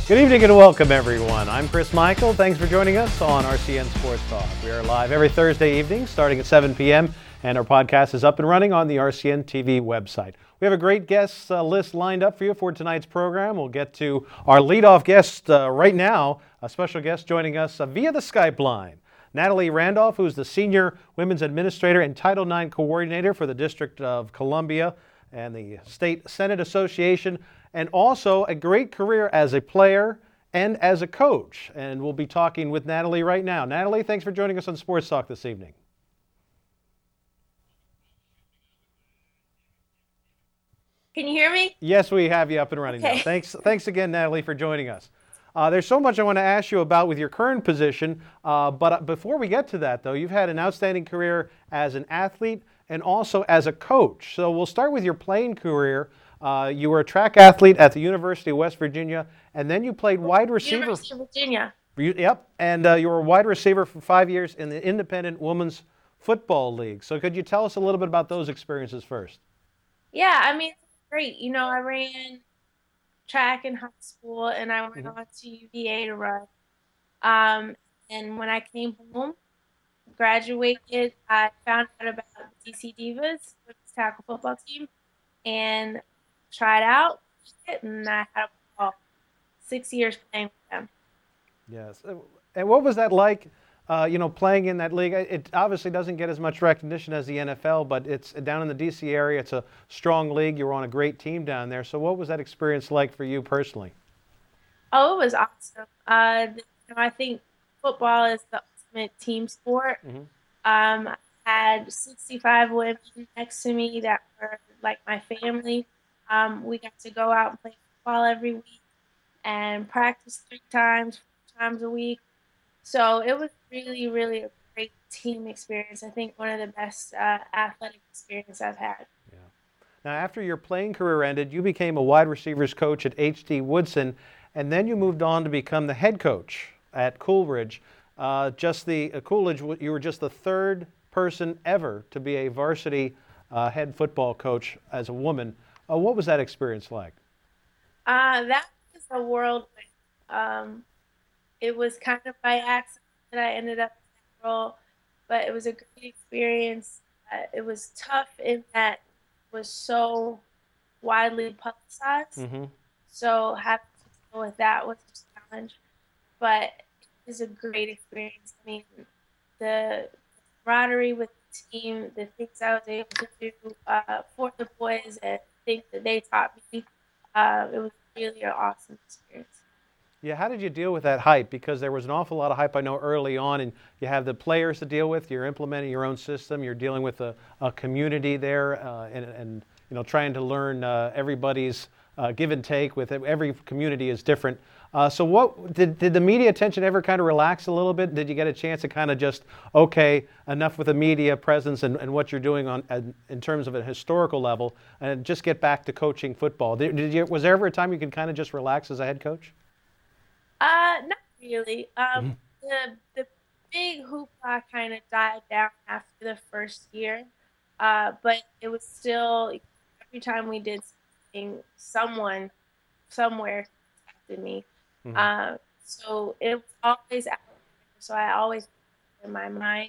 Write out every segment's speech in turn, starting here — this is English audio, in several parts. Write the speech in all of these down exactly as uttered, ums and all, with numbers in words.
Good evening and welcome, everyone. I'm Chris Michael. Thanks for joining us on R C N Sports Talk. We are live every Thursday evening starting at seven p.m. and our podcast is up and running on the R C N T V website. We have a great guest uh, list lined up for you for tonight's program. We'll get to our leadoff guest uh, right now, a special guest joining us uh, via the Skype line. Natalie Randolph, who's the Senior Women's Administrator and Title nine Coordinator for the District of Columbia and the State Senate Association, and also a great career as a player and as a coach. And we'll be talking with Natalie right now. Natalie, thanks for joining us on Sports Talk this evening. Can you hear me? Yes, we have you up and running okay. now. Thanks, thanks again, Natalie, for joining us. Uh, there's so much I want to ask you about with your current position, uh, but before we get to that, though, you've had an outstanding career as an athlete and also as a coach. So we'll start with your playing career. Uh, you were a track athlete at the University of West Virginia, and then you played wide receiver. University of Virginia. You, yep, and uh, you were a wide receiver for five years in the Independent Women's Football League. So could you tell us a little bit about those experiences first? Yeah, I mean, great. You know, I ran track in high school, and I went mm-hmm. on to U V A to run. Um, and when I came home, graduated, I found out about D C Divas, which is tackle football team, and tried out, and I had about six years playing with them. Yes. And what was that like, uh, you know, playing in that league? It obviously doesn't get as much recognition as the N F L, but it's down in the D C area. It's a strong league. You were on a great team down there. So what was that experience like for you personally? Oh, it was awesome. Uh, you know, I think football is the ultimate team sport. Mm-hmm. Um, I had sixty-five women next to me that were like my family. Um, we got to go out and play football every week and practice three times, four times a week. So it was really, really a great team experience. I think one of the best uh, athletic experiences I've had. Yeah. Now, after your playing career ended, you became a wide receivers coach at H D Woodson, and then you moved on to become the head coach at Coolidge. Uh, just the uh, Coolidge, you were just the third person ever to be a varsity uh, head football coach as a woman. Uh, what was that experience like? Uh, that was a whirlwind. Um, it was kind of by accident that I ended up in that role, but it was a great experience. Uh, it was tough in that it was so widely publicized. Mm-hmm. So having to deal with that was a challenge, but it was a great experience. I mean, the camaraderie with the team, the things I was able to do uh, for the boys, and things that they taught me, uh, it was really an awesome experience. Yeah, how did you deal with that hype? Because there was an awful lot of hype, I know, early on, and you have the players to deal with. You're implementing your own system. You're dealing with a, a community there, uh, and, and you know, trying to learn uh, everybody's uh, give and take. With every community is different. Uh, so, what did did the media attention ever kind of relax a little bit? Did you get a chance to kind of just okay, enough with the media presence and, and what you're doing on in terms of a historical level, and just get back to coaching football? Did, did you, was there ever a time you could kind of just relax as a head coach? Uh, not really. Um, mm-hmm. the the big hoopla kind of died down after the first year, uh, but it was still every time we did something, someone somewhere contacted me. Mm-hmm. Uh, so it was always out there, so I always had it in my mind.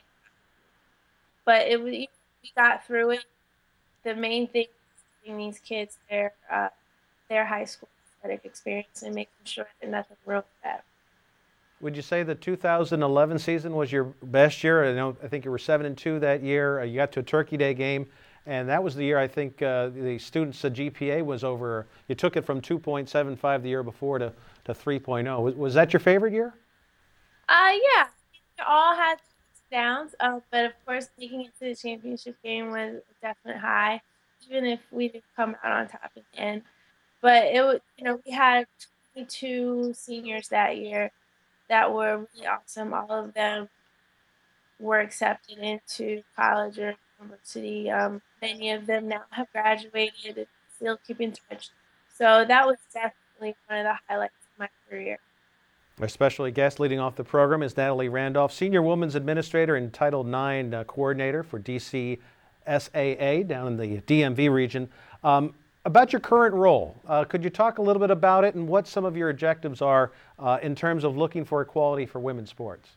But it was we got through it. The main thing was giving these kids their uh, their high school athletic experience and making sure that nothing wrong with that. Would you say the two thousand eleven season was your best year? I know I think you were seven and two that year. You got to a Turkey Day game, and that was the year I think uh, the students' uh, G P A was over. You took it from two point seven five the year before to, to three point oh. Was, was that your favorite year? Uh, yeah. We all had downs, uh, but of course, making it to the championship game was a definite high, even if we didn't come out on top at the end. But it was, you know, we had twenty-two seniors that year that were really awesome. All of them were accepted into college or university. Um, many of them now have graduated and still keep in touch. So that was definitely one of the highlights of my career. Our special guest leading off the program is Natalie Randolph, Senior Women's Administrator and Title nine uh, Coordinator for D C S A A down in the D M V region. Um, About your current role, uh, could you talk a little bit about it and what some of your objectives are uh, in terms of looking for equality for women's sports?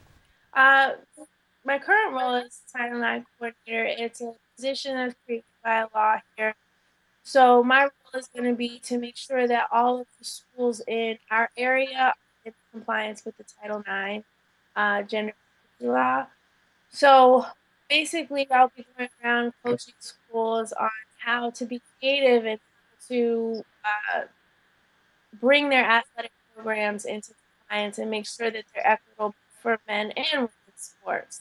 Uh, my current role is Title nine coordinator. It's a position that's created by law here. So my role is going to be to make sure that all of the schools in our area are in compliance with the Title nine uh, gender equality law. So basically, I'll be going around coaching schools on how to be creative and to uh, bring their athletic programs into compliance and make sure that they're equitable for men and women's sports.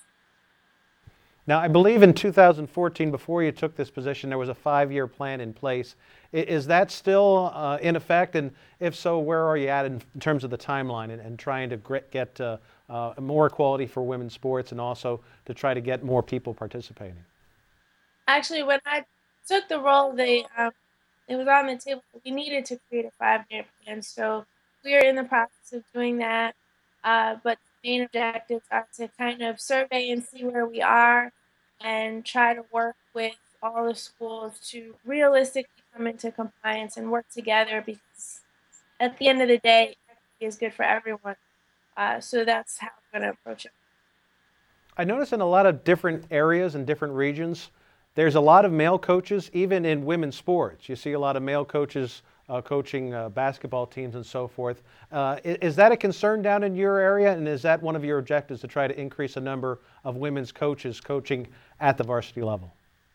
Now, I believe in two thousand fourteen, before you took this position, there was a five-year plan in place. Is that still uh, in effect? And if so, where are you at in terms of the timeline and, and trying to get uh, uh, more equality for women's sports and also to try to get more people participating? Actually, when I took the role, they um, it was on the table. We needed to create a five-year plan, so we are in the process of doing that. Uh, but the main objectives are to kind of survey and see where we are and try to work with all the schools to realistically come into compliance and work together, because at the end of the day, equity is good for everyone. Uh, so that's how I'm going to approach it. I notice in a lot of different areas and different regions, there's a lot of male coaches, even in women's sports. You see a lot of male coaches uh, coaching uh, basketball teams and so forth. Uh, is, is that a concern down in your area, and is that one of your objectives to try to increase the number of women's coaches coaching at the varsity level?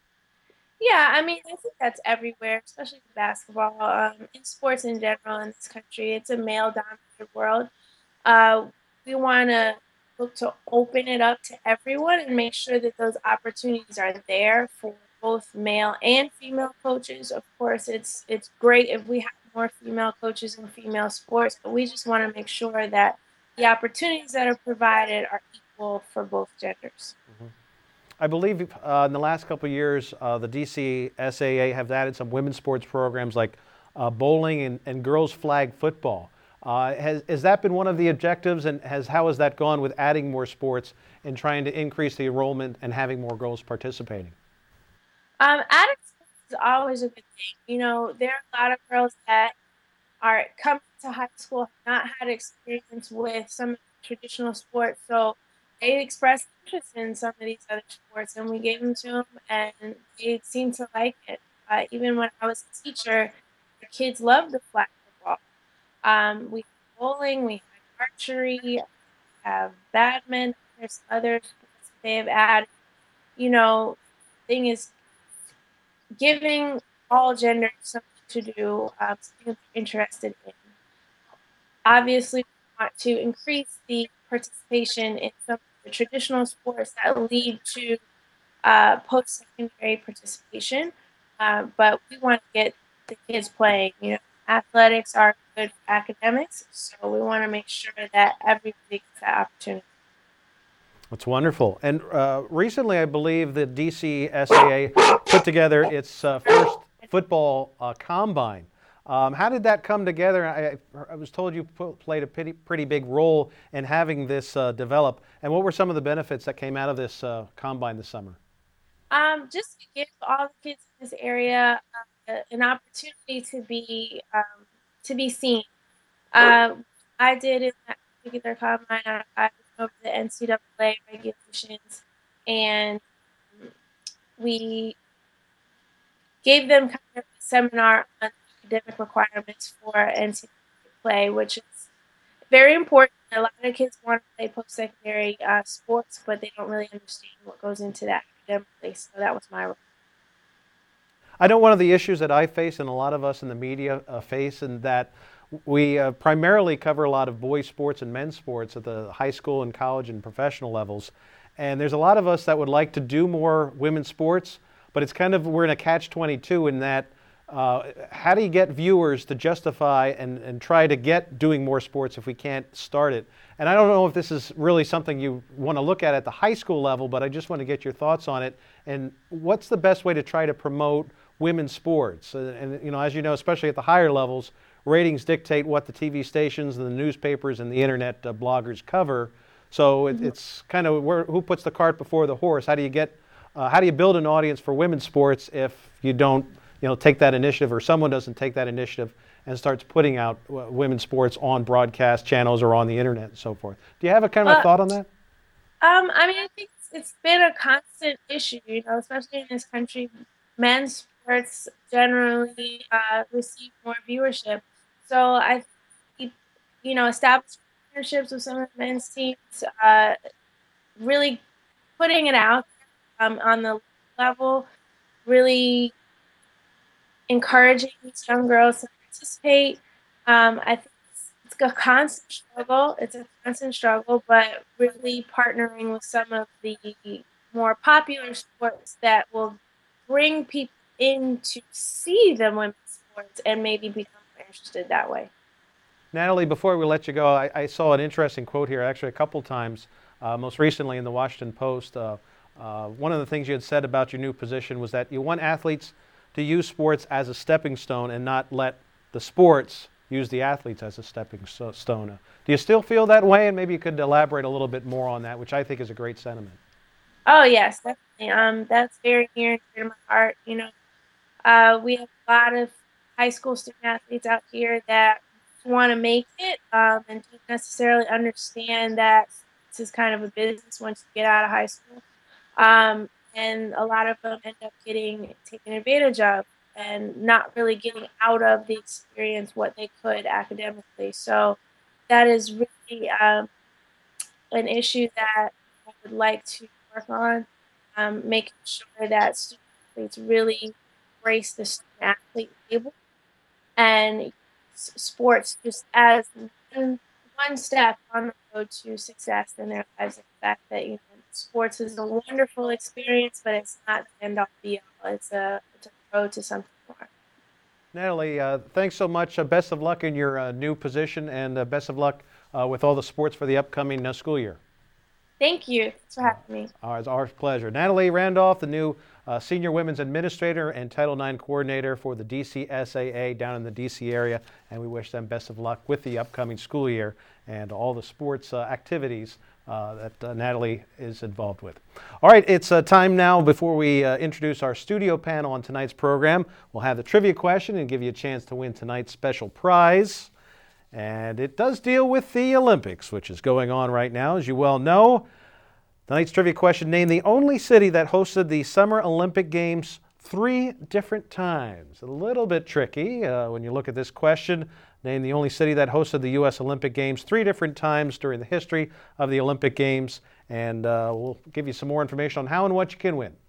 Yeah, I mean, I think that's everywhere, especially in basketball, um, in sports in general in this country. It's a male-dominated world. Uh, we want to look to open it up to everyone and make sure that those opportunities are there for both male and female coaches. Of course, it's it's great if we have more female coaches in female sports, but we just want to make sure that the opportunities that are provided are equal for both genders. Mm-hmm. I believe uh, in the last couple of years, uh, the D C S A A have added some women's sports programs like uh, bowling and, and girls flag football. Uh, has, has that been one of the objectives, and has how has that gone with adding more sports and trying to increase the enrollment and having more girls participating? Um, adding sports is always a good thing. You know, there are a lot of girls that are coming to high school, have not had experience with some of the traditional sports, so they expressed interest in some of these other sports, and we gave them to them, and they seemed to like it. Uh, even when I was a teacher, the kids loved the flag football. Um, we have bowling, we have archery, we have badminton, there's other sports they have added. You know, the thing is giving all genders something to do, um, something they're interested in. Obviously, we want to increase the participation in some of the traditional sports that lead to uh, post-secondary participation, uh, but we want to get the kids playing. You know, athletics are good for academics, so we want to make sure that everybody gets that opportunity. That's wonderful. And uh, recently, I believe the D C S A A put together its uh, first football uh, combine. Um, how did that come together? I, I was told you put, played a pretty, pretty big role in having this uh, develop. And what were some of the benefits that came out of this uh, combine this summer? Um, just to give all the kids in this area uh, an opportunity to be um, to be seen. Uh, I did in that particular combine. I, I went over the N C double A regulations, and we gave them kind of a seminar on academic requirements for N C double A play, which is very important. A lot of kids want to play post-secondary uh, sports, but they don't really understand what goes into that academically. So that was my role. I know one of the issues that I face, and a lot of us in the media uh, face, and that we uh, primarily cover a lot of boys sports and men's sports at the high school and college and professional levels. And there's a lot of us that would like to do more women's sports, but it's kind of, we're in a catch twenty-two in that uh, how do you get viewers to justify and, and try to get doing more sports if we can't start it? And I don't know if this is really something you want to look at at the high school level, but I just want to get your thoughts on it. And what's the best way to try to promote women's sports? And, and you know, as you know, especially at the higher levels, ratings dictate what the T V stations and the newspapers and the internet uh, bloggers cover. So it, mm-hmm. it's kind of where, who puts the cart before the horse? How do you get, uh, how do you build an audience for women's sports if you don't you know, take that initiative, or someone doesn't take that initiative and starts putting out uh, women's sports on broadcast channels or on the internet and so forth. Do you have a kind of Well, a thought on that? Um, I mean, I think it's, it's been a constant issue, you know, especially in this country. Men's sports generally uh, receive more viewership. So I think, you know, establishing partnerships with some of the men's teams, uh, really putting it out um, on the level, really encouraging these young girls to participate. Um, I think it's, it's a constant struggle. It's a constant struggle, but really partnering with some of the more popular sports that will bring people in to see the women's sports and maybe become more interested that way. Natalie, before we let you go, I, I saw an interesting quote here actually a couple times, uh, most recently in the Washington Post. Uh, uh, one of the things you had said about your new position was that you want athletes to use sports as a stepping stone and not let the sports use the athletes as a stepping stone. Uh, do you still feel that way? And maybe you could elaborate a little bit more on that, which I think is a great sentiment. Oh, yes, definitely. Um, that's very near and dear to my heart. You know, uh, we have a lot of high school student athletes out here that want to make it um, and don't necessarily understand that this is kind of a business once you get out of high school. Um, and a lot of them end up getting taken advantage of and not really getting out of the experience what they could academically. So that is really um, an issue that I would like to work on, um, making sure that student athletes really embrace the student athlete label and sports just as one, one step on the road to success in their lives. The fact that, you know, sports is a wonderful experience, but it's not the end all be all. It's a, it's a road to something more. Natalie, uh, thanks so much. Uh, best of luck in your uh, new position, and uh, best of luck uh, with all the sports for the upcoming uh, school year. Thank you. Thanks for having me. Uh, it's our pleasure. Natalie Randolph, the new uh, Senior Women's Administrator and Title nine Coordinator for the D C S A A down in the D C area, and we wish them best of luck with the upcoming school year and all the sports uh, activities uh, that uh, Natalie is involved with. All right, it's uh, time now before we uh, introduce our studio panel on tonight's program. We'll have the trivia question and give you a chance to win tonight's special prize. And it does deal with the Olympics, which is going on right now, as you well know. Tonight's trivia question: name the only city that hosted the Summer Olympic Games three different times. A little bit tricky uh, when you look at this question. Name the only city that hosted the U S Olympic Games three different times during the history of the Olympic Games. And uh, we'll give you some more information on how and what you can win.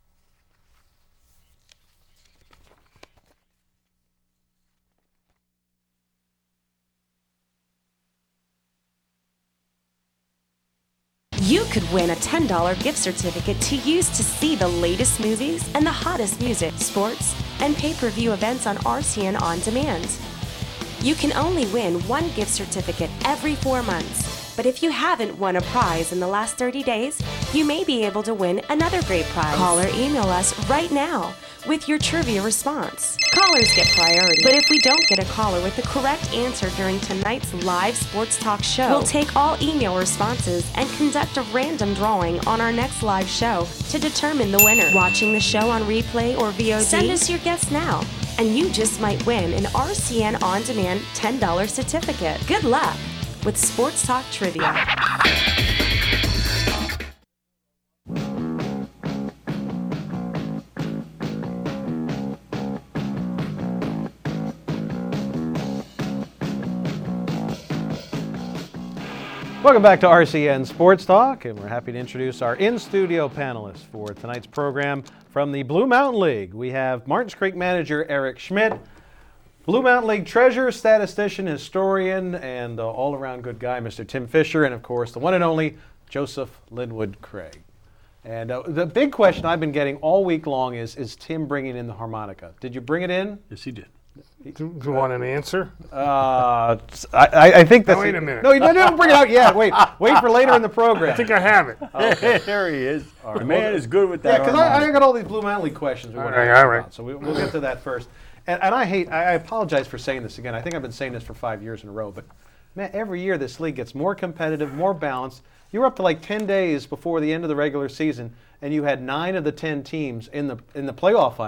You could win a ten dollars gift certificate to use to see the latest movies and the hottest music, sports, and pay-per-view events on R C N On Demand. You can only win one gift certificate every four months, but if you haven't won a prize in the last thirty days, you may be able to win another great prize. Call or email us right now with your trivia response. Callers get priority, but if we don't get a caller with the correct answer during tonight's live sports talk show, we'll take all email responses and conduct a random drawing on our next live show to determine the winner. Watching the show on replay or V O D? Send us your guess now, and you just might win an R C N On Demand ten dollars certificate. Good luck with Sports Talk Trivia. Welcome back to R C N Sports Talk, and we're happy to introduce our in-studio panelists for tonight's program from the Blue Mountain League. We have Martins Creek manager Eric Schmidt, Blue Mountain League treasurer, statistician, historian, and uh, all-around good guy, Mister Tim Fisher, and of course the one and only Joseph Linwood Craig. And uh, the big question I've been getting all week long is, is Tim bringing in the harmonica? Did you bring it in? Yes, he did. Do, do you want an answer? Uh, I, I think that's... No, wait a minute. No, you don't bring it out yet. Wait, wait for later in the program. I think I have it. Okay. There he is. Right. The man Well, is good with Yeah, that. because I, I got all these Blue Mountain League questions we All want right, to ask all right. about. So we, we'll get to that first. And, and I hate, I, I apologize for saying this again. I think I've been saying this for five years in a row. But, man, every year this league gets more competitive, more balanced. You were up to like ten days before the end of the regular season, and you had nine of the ten teams in the in the playoff hunt.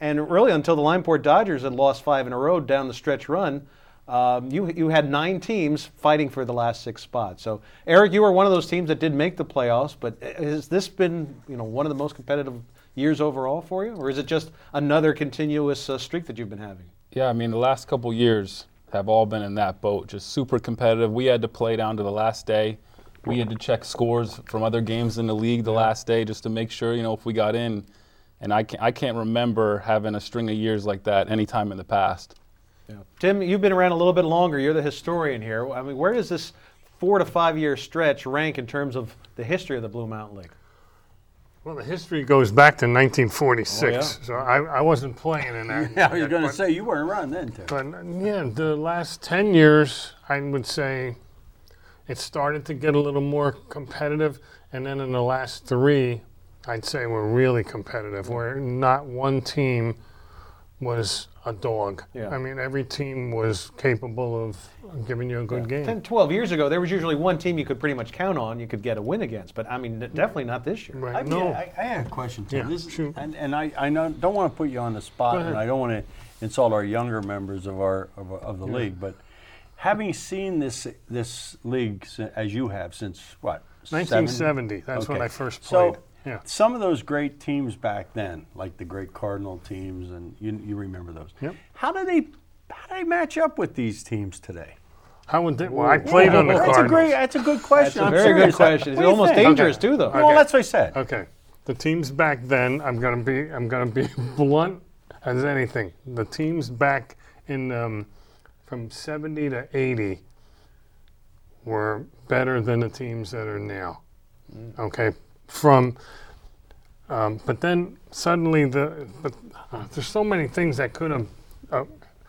And really, until the Limeport Dodgers had lost five in a row down the stretch run, um, you you had nine teams fighting for the last six spots. So, Eric, you were one of those teams that did make the playoffs, but has this been, you know, one of the most competitive years overall for you? Or is it just another continuous uh, streak that you've been having? Yeah, I mean, the last couple years have all been in that boat, just super competitive. We had to play down to the last day. We had to check scores from other games in the league the last day just to make sure, you know, if we got in. And I can't, I can't remember having a string of years like that any time in the past. Yeah. Tim, you've been around a little bit longer. You're the historian here. I mean, where does this four to five year stretch rank in terms of the history of the Blue Mountain League? Well, the history goes back to nineteen forty-six, Oh, yeah. so I, I wasn't playing in that. Yeah, I was yet, going to but- say, you weren't around then, Tim. But yeah, the last ten years, I would say it started to get a little more competitive. And then in the last three, I'd say we're really competitive, where not one team was a dog. Yeah. I mean, every team was capable of giving you a good game. ten, twelve years ago, there was usually one team you could pretty much count on, you could get a win against. But, I mean, definitely not this year. Right. I, no. I, I had a question, Tim. Yeah, This, shoot. And, and I, I know, don't want to put you on the spot, Go ahead. and I don't want to insult our younger members of our of, of the Yeah. league, but having seen this this league si- as you have since, what, nineteen seventy, that's when Okay. I first played. So, yeah. some of those great teams back then, like the great Cardinal teams, and you, you remember those. Yep. How do they how do they match up with these teams today? How would they, well, I played on the that's Cardinals. a great. That's a good question. That's a I'm very good serious. question. What It's do you almost think? dangerous, Okay. too, though. Well, Okay. that's what I said. Okay, the teams back then, I'm gonna be, I'm gonna be blunt as anything. The teams back in um, from seventy to eighty were better than the teams that are now. Okay, from, um, but then suddenly the, but uh, there's so many things that could have. Uh,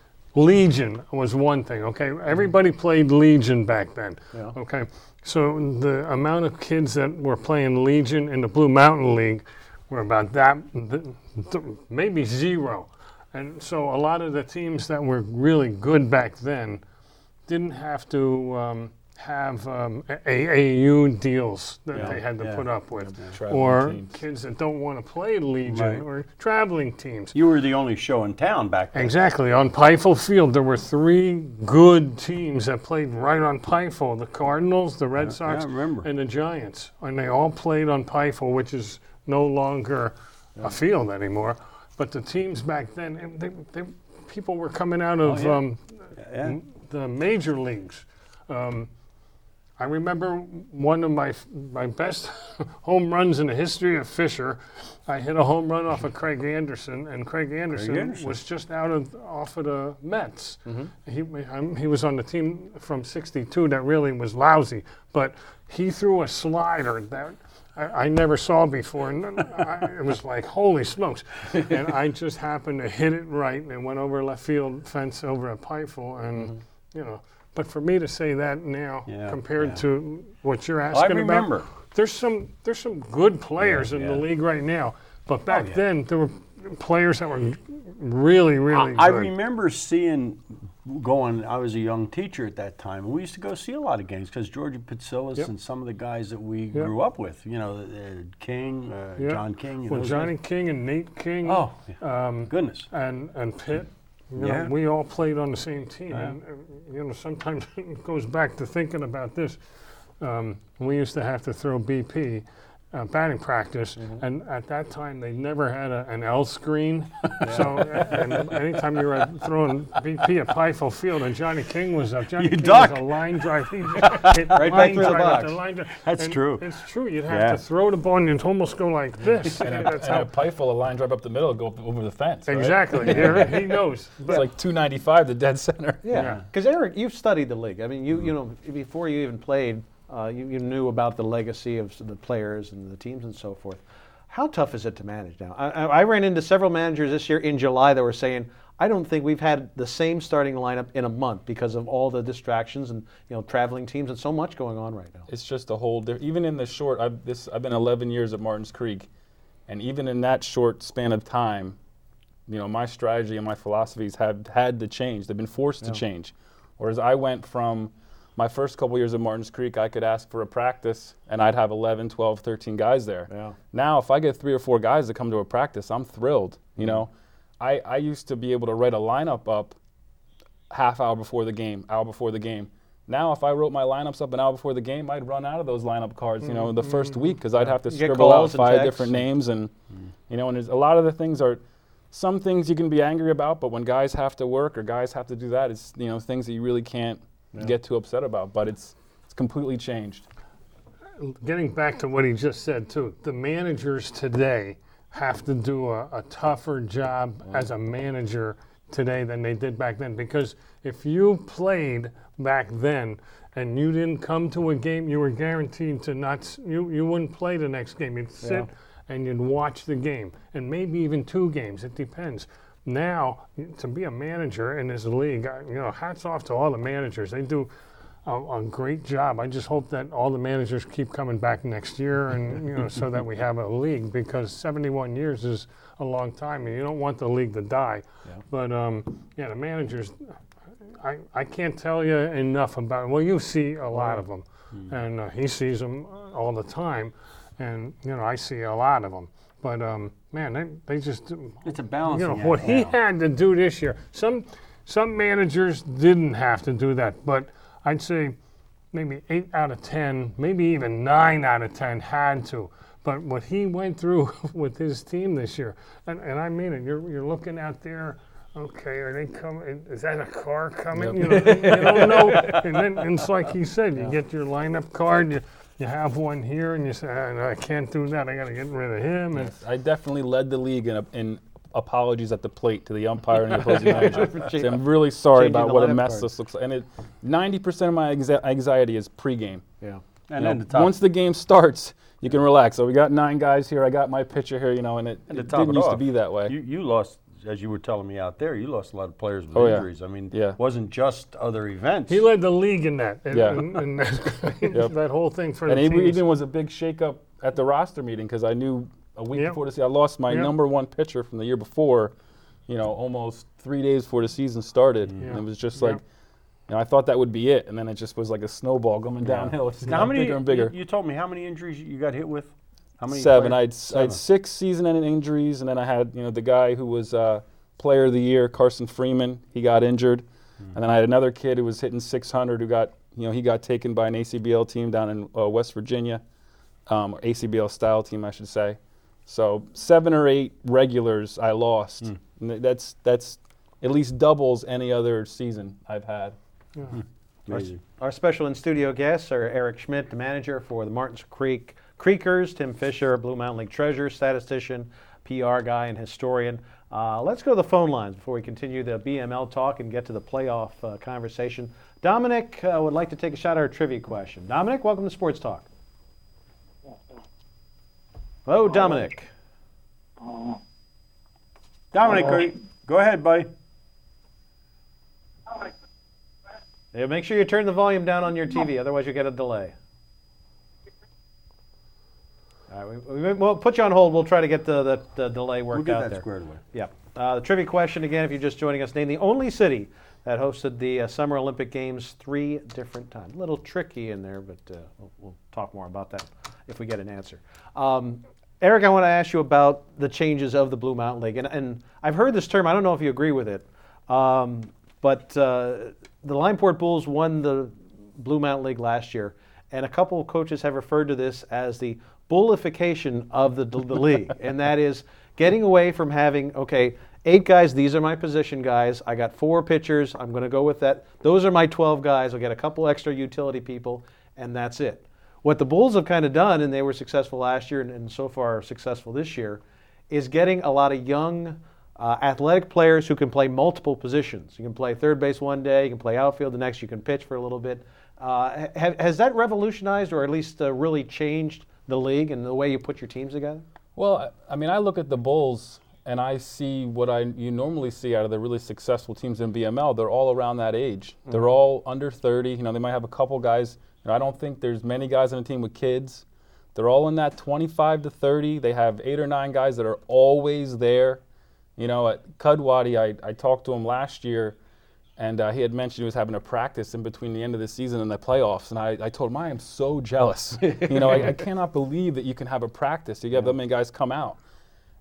Legion was one thing, okay? Everybody played Legion back then, Yeah. okay? So the amount of kids that were playing Legion in the Blue Mountain League were about that, th- th- maybe zero. And so a lot of the teams that were really good back then didn't have to um, have um, A A U deals that Yeah, they had to yeah. put up with, Traveling or teams. kids that don't want to play Legion, Right. or traveling teams. You were the only show in town back then. Exactly. On Pifel Field, there were three good teams that played right on Pifel: the Cardinals, the Red Sox, I remember. and the Giants. And they all played on Pifel, which is no longer a field anymore. But the teams back then, and they, they, people were coming out of Oh, yeah. um, Yeah. m- the major leagues. Um, I remember one of my my best home runs in the history of Fisher. I hit a home run off of Craig Anderson, and Craig Anderson, Anderson. was just out of off of the Mets. He I'm, he was on the team from sixty-two that really was lousy, but he threw a slider that I, I never saw before, and I, it was like, holy smokes! And I just happened to hit it right, and it went over left field fence over at Pifel, and you know. But for me to say that now, Yeah, compared yeah. to what you're I asking remember. about, there's some there's some good players Yeah, in yeah. Oh, the league right now. But back yeah. then, there were players that were really, really I good. remember seeing, going, I was a young teacher at that time, and we used to go see a lot of games because Georgia Patsillas Yep. and some of the guys that we grew up with, you know, uh, King, uh, Yeah. John King. You Well, know, Johnny King and Nate King, Oh, yeah. um, goodness. and and Pitt. You Yeah. know, we all played on the same team. Yeah. And, uh, you know, sometimes it goes back to thinking about this. Um, we used to have to throw B P, uh, batting practice, Mm-hmm. and at that time they never had a, an L screen. So uh, and anytime you were throwing B P at Pifel Field and Johnny King was up, Johnny You King duck. was a line drive. He just hit Right back line through the drive box. after line drive. That's And true. It's true. You'd have Yeah. to throw the ball and you'd almost go like this. And a, That's and how- a Pifel, a line drive up the middle, go up over the fence. right? exactly. Yeah, he knows. It's like two ninety-five, the dead center. Yeah, Yeah. because Eric, you've studied the league. I mean, you you know before you even played, uh, you, you knew about the legacy of the players and the teams and so forth. How tough is it to manage now? I, I I ran into several managers this year in July that were saying, I don't think we've had the same starting lineup in a month because of all the distractions and you know traveling teams and so much going on right now. It's just a whole different. Even in the short, I've this I've been eleven years at Martins Creek, and even in that short span of time, you know, my strategy and my philosophies have had to change. They've been forced to change. Whereas I went from my first couple years at Martins Creek, I could ask for a practice and I'd have eleven, twelve, thirteen guys there. Yeah. Now, if I get three or four guys that come to a practice, I'm thrilled. You know, I, I used to be able to write a lineup up half hour before the game, hour before the game. Now, if I wrote my lineups up an hour before the game, I'd run out of those lineup cards, you know, in the first week because I'd have to You get scribble out calls and five texts different and- names, and you know, and there's a lot of the things are, some things you can be angry about, but when guys have to work or guys have to do that, it's you know things that you really can't get too upset about. But it's it's completely changed. Getting back to what he just said too, the managers today have to do a, a tougher job as a manager today than they did back then, because if you played back then and you didn't come to a game, you were guaranteed to not s- you you wouldn't play the next game. You'd sit Yeah. and you'd watch the game, and maybe even two games, it depends. Now, to be a manager in this league, I- you know, hats off to all the managers. They do a, a great job. I just hope that all the managers keep coming back next year, and you know, so that we have a league, because seventy-one years is a long time, and you don't want the league to die. But um, yeah, the managers, I, I can't tell you enough about. Well, you see a lot of them, and uh, he sees them all the time, and you know, I see a lot of them. But um, man, they, they just It's a you balancing know act what he now. had to do this year. Some some managers didn't have to do that, but I'd say maybe eight out of ten, maybe even nine out of ten had to. But what he went through with his team this year, and, and I mean it, you're you're looking out there. Okay, are they coming? Is that a car coming? You know, you don't know. And then and it's like he said, you get your lineup card, you, you have one here, and you say, "Ah, no, I can't do that. I got to get rid of him." And I definitely led the league in, in apologies at the plate to the umpire and the opposing manager. So I'm really sorry Changing about the what a lineup mess card. this looks like. And it, ninety percent of my exa- anxiety is pregame. Yeah. And You then know, the top, once the game starts, you can relax. So we got nine guys here. I got my pitcher here, you know, and it, and to it top didn't it used off, to be that way. You, you lost, as you were telling me out there, you lost a lot of players with Oh, yeah. injuries. I mean, Yeah. it wasn't just other events. he led the league in that. And, Yeah. and, and that, Yep. that whole thing for and the it teams. even was a big shakeup at the roster meeting because I knew a week Yep. before the season, I lost my Yep. number one pitcher from the year before, you know, almost three days before the season started. Yeah. And it was just Yep. like, you know, I thought that would be it. And then it just was like a snowball going downhill. It just Now, got how many? bigger and bigger. You, you told me how many injuries you got hit with? How many? Seven. players? I had, s- I had six season-ending injuries, and then I had, you know, the guy who was uh, Player of the Year, Carson Freeman. He got injured, and then I had another kid who was hitting six hundred who got, you know, he got taken by an A C B L team down in uh, West Virginia, um, or A C B L style team, I should say. So seven or eight regulars I lost. And th- that's that's at least doubles any other season I've had. Amazing. Our special in-studio guests are Eric Schmidt, the manager for the Martins Creek Creekers, Tim Fisher, Blue Mountain League treasurer, statistician, P R guy, and historian. Uh, let's go to the phone lines before we continue the B M L talk and get to the playoff uh, conversation. Dominic uh, would like to take a shot at our trivia question. Dominic, welcome to Sports Talk. Hello, Dominic. Dominic, are you- go ahead, buddy. Yeah, make sure you turn the volume down on your T V, otherwise you get a delay. All right, we, we, we'll put you on hold. We'll try to get the, the, the delay worked We'll get out that there. squared away. Yeah. Uh, the trivia question again, if you're just joining us, name the only city that hosted the uh, Summer Olympic Games three different times. A little tricky in there, but uh, we'll, we'll talk more about that if we get an answer. Um, Eric, I want to ask you about the changes of the Blue Mountain League. And, and I've heard this term, I don't know if you agree with it, um, but uh, the Lineport Bulls won the Blue Mountain League last year, and a couple of coaches have referred to this as the bullification of the, the league, and that is getting away from having, okay, eight guys, these are my position guys, I got four pitchers, I'm going to go with that, those are my twelve guys, I'll get a couple extra utility people, and that's it. What the Bulls have kind of done, and they were successful last year and, and so far successful this year, is getting a lot of young uh, athletic players who can play multiple positions. You can play third base one day, you can play outfield the next, you can pitch for a little bit. Uh, ha- has that revolutionized or at least uh, really changed the league and the way you put your teams together? Well, I I mean, I look at the Bulls and I see what I you normally see out of the really successful teams in B M L. They're all around that age. Mm-hmm. They're all under thirty. You know, they might have a couple guys. You know, I don't think there's many guys on the team with kids. They're all in that twenty-five to thirty. They have eight or nine guys that are always there. You know, at Cudwadi, I, I talked to him last year, and uh, he had mentioned he was having a practice in between the end of the season and the playoffs. And I, I told him, I am so jealous. you know, I, I cannot believe that you can have a practice. You have that many guys come out.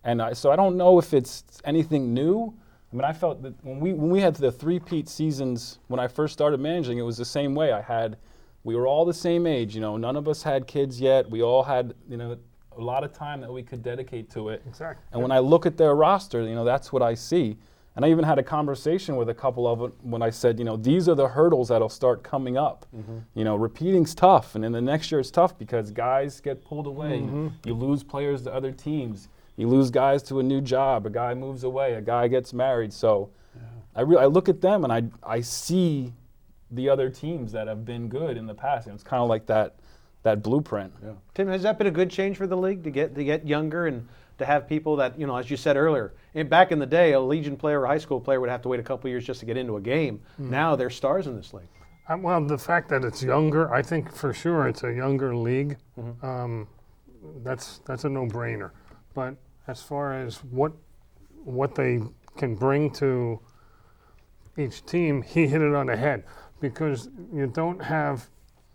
And I, so I don't know if it's anything new. I mean, I felt that when we when we had the three-peat seasons when I first started managing, it was the same way. I had, we were all the same age. You know, none of us had kids yet. We all had, you know, a lot of time that we could dedicate to it. Exactly. And when I look at their roster, you know, that's what I see. And I even had a conversation with a couple of them when I said, you know, these are the hurdles that'll start coming up. Mm-hmm. You know, repeating's tough, and then the next year it's tough because guys get pulled away. Mm-hmm. You lose players to other teams. You lose guys to a new job. A guy moves away. A guy gets married. So yeah. I really I look at them and I I see the other teams that have been good in the past. And it's kind of like that that blueprint. Yeah. Tim, has that been a good change for the league to get to get younger and to have people that, you know, as you said earlier, in, back in the day, a Legion player or a high school player would have to wait a couple years just to get into a game. Mm. Now they're stars in this league. Um, well, the fact that it's younger, I think for sure it's a younger league. Mm-hmm. Um, that's that's a no-brainer. But as far as what what they can bring to each team, he hit it on the head because you don't have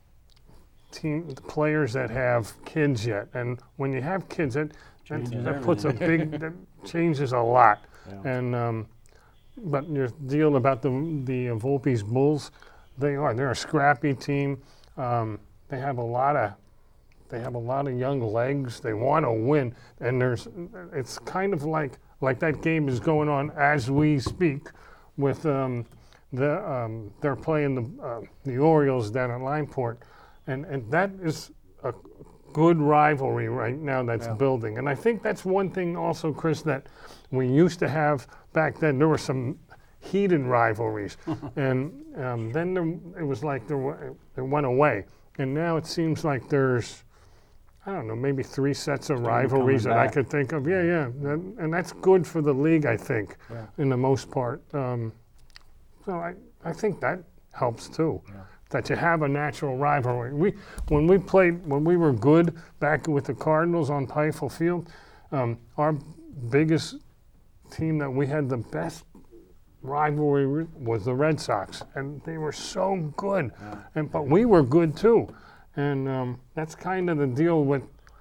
team players that have kids yet, and when you have kids, that that, that puts a big that changes a lot. Yeah. And um, but your deal about the the Volpe's Bulls, they are they're a scrappy team. Um, they have a lot of they have a lot of young legs. They want to win, and there's it's kind of like like that game is going on as we speak, with um, the um, they're playing the uh, the Orioles down at Lineport, and and that is a good rivalry right now that's yeah. building. And I think that's one thing also, Chris, that we used to have back then. There were some heated rivalries, and um, then there, it was like there were, it went away. And now it seems like there's, I don't know, maybe three sets of rivalries that I could think of. Yeah, yeah, that, and that's good for the league, I think, yeah. in the most part. Um, so I, I think that helps too. Yeah. That you have a natural rivalry. We, when we played, when we were good back with the Cardinals on Pyfel Field, um, our biggest team that we had the best rivalry was the Red Sox, and they were so good. Yeah. And but we were good too, and um, that's kind of the deal with.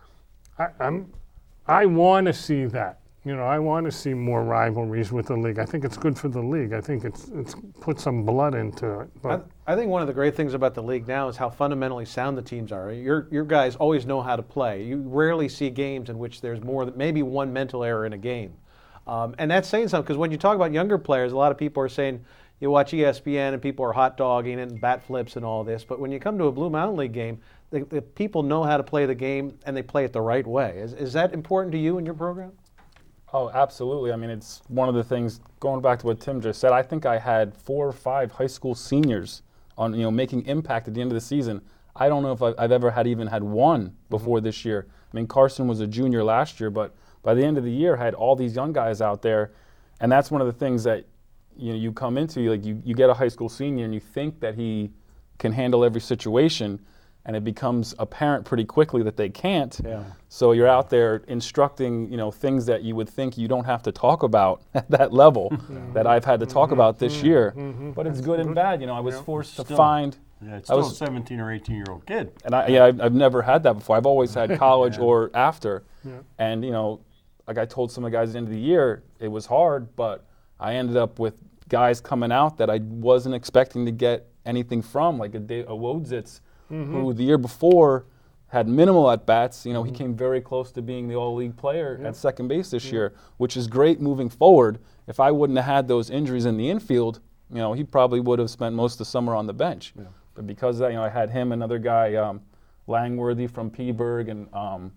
I, I'm, I want to see that. You know, I want to see more rivalries with the league. I think it's good for the league. I think it's it's put some blood into it. But I, I think one of the great things about the league now is how fundamentally sound the teams are. Your your guys always know how to play. You rarely see games in which there's more than maybe one mental error in a game, um, and that's saying something. Because when you talk about younger players, a lot of people are saying you watch E S P N and people are hot dogging it and bat flips and all this. But when you come to a Blue Mountain League game, the, the people know how to play the game and they play it the right way. Is is that important to you in your program? Oh, absolutely. I mean, it's one of the things, going back to what Tim just said, I think I had four or five high school seniors on, you know, making impact at the end of the season. I don't know if I've, I've ever had even had one before mm-hmm. this year. I mean, Carson was a junior last year, but by the end of the year, I had all these young guys out there. And that's one of the things that, you know, you come into, like you, you get a high school senior and you think that he can handle every situation, and it becomes apparent pretty quickly that they can't. Yeah. So you're out there instructing, you know, things that you would think you don't have to talk about at that level mm-hmm. that I've had to talk mm-hmm. about this mm-hmm. year. Mm-hmm. But it's good and bad. You know, I was yeah. forced to still, find. Yeah, it's still I was, a seventeen or eighteen year old kid. And I, yeah, I've, I've never had that before. I've always had college yeah. or after. Yeah. And, you know, like I told some of the guys at the end of the year, it was hard, but I ended up with guys coming out that I wasn't expecting to get anything from, like a, a Wodzitz. Mm-hmm. who the year before had minimal at-bats. You know, mm-hmm. he came very close to being the all-league player yeah. at second base this yeah. year, which is great moving forward. If I wouldn't have had those injuries in the infield, you know, he probably would have spent most of the summer on the bench. Yeah. But because of that, you know, I had him, another guy, um, Langworthy from Peaburg, and um,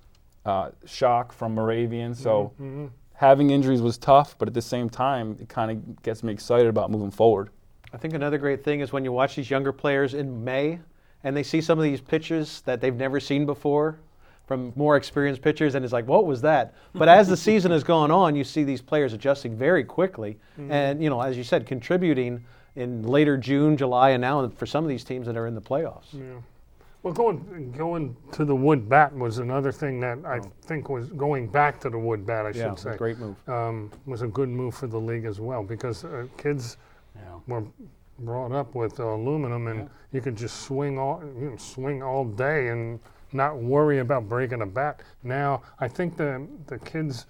uh, Schock from Moravian. So mm-hmm. having injuries was tough, but at the same time, it kind of gets me excited about moving forward. I think another great thing is when you watch these younger players in May, and they see some of these pitches that they've never seen before from more experienced pitchers, and it's like, what was that? But as the season has gone on, you see these players adjusting very quickly, mm-hmm. and, you know, as you said, contributing in later June, July, and now for some of these teams that are in the playoffs. Yeah. Well, going going to the wood bat was another thing that I oh. think was going back to the wood bat, I yeah, should say. Great move. Um, was a good move for the league as well, because uh, kids yeah. were brought up with uh, aluminum, and yeah. you could just swing all you know, swing all day and not worry about breaking a bat. Now, I think the the kids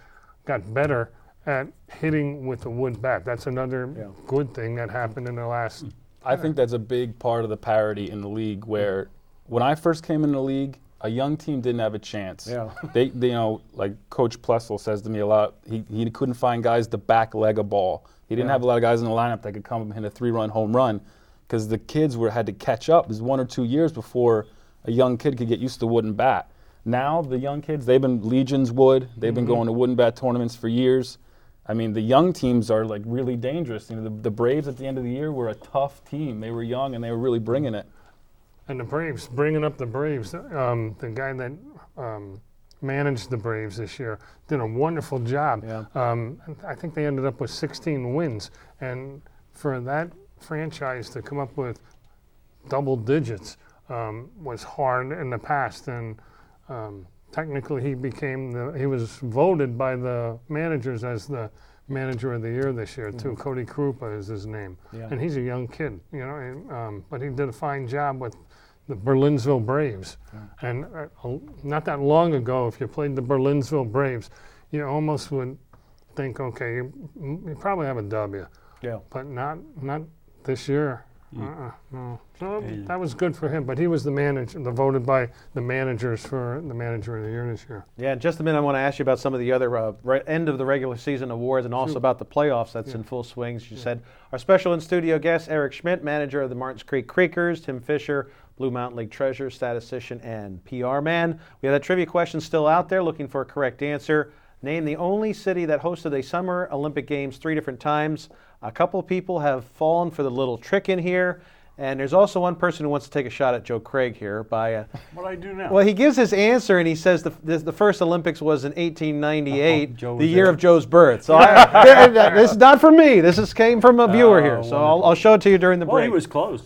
got better at hitting with the wood bat. That's another Yeah. good thing that happened in the last. I think that's a big part of the parity in the league where when I first came in the league, a young team didn't have a chance. Yeah. They, they, you know, like Coach Plessel says to me a lot, he, he couldn't find guys to back leg a ball. He didn't Yeah. have a lot of guys in the lineup that could come and hit a three-run home run because the kids were had to catch up. It was one or two years before a young kid could get used to wooden bat. Now the young kids, they've been Legions wood. They've been going to wooden bat tournaments for years. I mean, the young teams are like really dangerous. You know, the, the Braves at the end of the year were a tough team. They were young and they were really bringing it. And the Braves, bringing up the Braves, um, the guy that um, managed the Braves this year did a wonderful job. Yeah. Um, I think they ended up with sixteen wins. And for that franchise to come up with double digits um, was hard in the past. And um, technically he became the, he was voted by the managers as the manager of the year this year too. Mm-hmm. Cody Krupa is his name. Yeah. And he's a young kid, you know, and, um, but he did a fine job with the Berlinsville Braves. Yeah. And uh, not that long ago, if you played the Berlinsville Braves, you almost would think, okay, you, you probably have a W. Yeah. But not not this year. Uh-uh, no. So that was good for him, but he was the manager, the voted by the managers for the manager of the year this year. Yeah, in just a minute, I want to ask you about some of the other uh, re- end of the regular season awards and also sure. about the playoffs that's yeah. in full swing. As you yeah. said, our special in-studio guest, Eric Schmidt, manager of the Martins Creek Creekers, Tim Fisher, Blue Mountain League treasurer, statistician, and P R man. We have that trivia question still out there, looking for a correct answer. Name the only city that hosted a Summer Olympic Games three different times. A couple people have fallen for the little trick in here. And there's also one person who wants to take a shot at Joe Craig here by. Uh, what do I do now? Well, he gives his answer and he says the the, the first Olympics was in eighteen ninety-eight, oh, the year there. of Joe's birth. So I, this is not from me. This is came from a viewer uh, here. So I'll, I'll show it to you during the well, break. Well, he was close.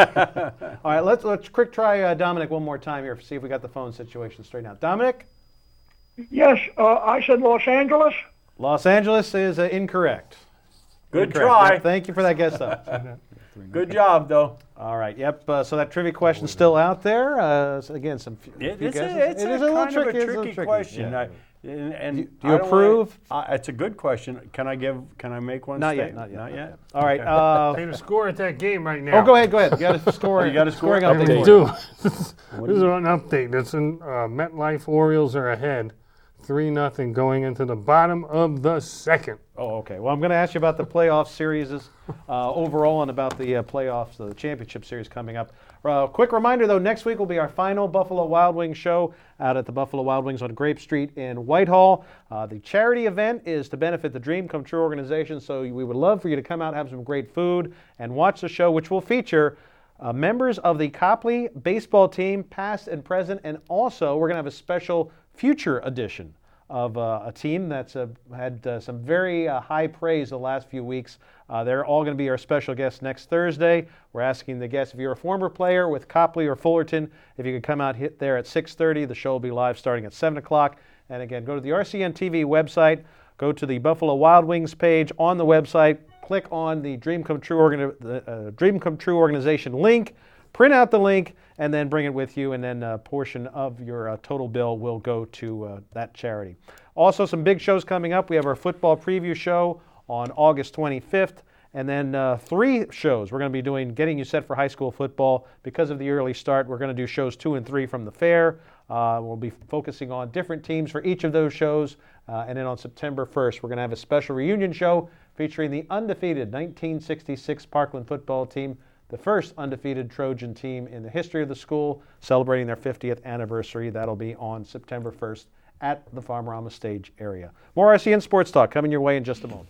All right, let's let's quick try uh, Dominic one more time here. See if we got the phone situation straightened out. Dominic. Yes, uh, I said Los Angeles. Los Angeles is uh, incorrect. Good incorrect. try. Yep, thank you for that guess, though. Good job, though. All right. Yep. Uh, so that trivia question's still out there. Uh, so again, some few, it, few it's guesses. A, it's it a is a little kind tricky. of a tricky, a tricky question. Yeah. I, and, and do, do you I approve? Wanna, uh, it's a good question. Can I give? Can I make one? Not statement? yet. Not yet. Not yet. All right. Okay. Uh, Hey, the score at that game right now. Oh, go ahead. Go ahead. You got a score. You got a scoring score? update. We do. This is an update. It's in uh, MetLife. Orioles are ahead, three nothing going into the bottom of the second. Oh, okay. Well, I'm going to ask you about the playoff series uh, overall and about the uh, playoffs, the championship series coming up. Uh, quick reminder, though, next week will be our final Buffalo Wild Wings show out at the Buffalo Wild Wings on Grape Street in Whitehall. Uh, the charity event is to benefit the Dream Come True organization, so we would love for you to come out, have some great food, and watch the show, which will feature uh, members of the Copley baseball team, past and present, and also we're going to have a special future edition of uh, a team that's uh, had uh, some very uh, high praise the last few weeks. Uh, they're all going to be our special guests next Thursday. We're asking the guests, if you're a former player with Copley or Fullerton, if you could come out hit there at six thirty. The show will be live starting at seven o'clock. And again, go to the R C N T V website, go to the Buffalo Wild Wings page on the website, click on the Dream Come True, Organi- the, uh, Dream Come True organization link, print out the link, and then bring it with you, and then a portion of your uh, total bill will go to uh, that charity. Also, some big shows coming up. We have our football preview show on August twenty-fifth, and then uh, three shows. We're going to be doing Getting You Set for High School Football. Because of the early start, we're going to do shows two and three from the fair. Uh, we'll be focusing on different teams for each of those shows, uh, and then on September first, we're going to have a special reunion show featuring the undefeated nineteen sixty-six Parkland football team, the first undefeated Trojan team in the history of the school, celebrating their fiftieth anniversary. That'll be on September first at the Farmerama Stage area. More R C N Sports Talk coming your way in just a moment.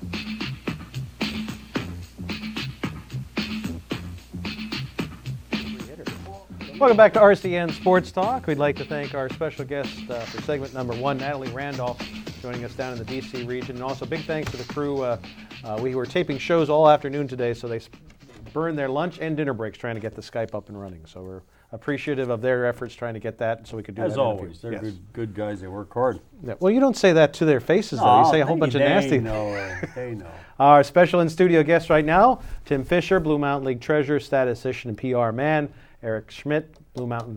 Welcome back to R C N Sports Talk. We'd like to thank our special guest uh, for segment number one, Natalie Randolph, joining us down in the D C region. And also big thanks to the crew. Uh, uh, we were taping shows all afternoon today, so they burned their lunch and dinner breaks trying to get the Skype up and running. So we're appreciative of their efforts trying to get that so we could do As that. As always, interview. they're yes. good, good guys. They work hard. Yeah. Well, you don't say that to their faces, though. No, You say a whole they, bunch of they nasty. Know, they know. Our special in-studio guest right now, Tim Fisher, Blue Mountain League treasurer, statistician, and P R man. Eric Schmidt, Blue Mountain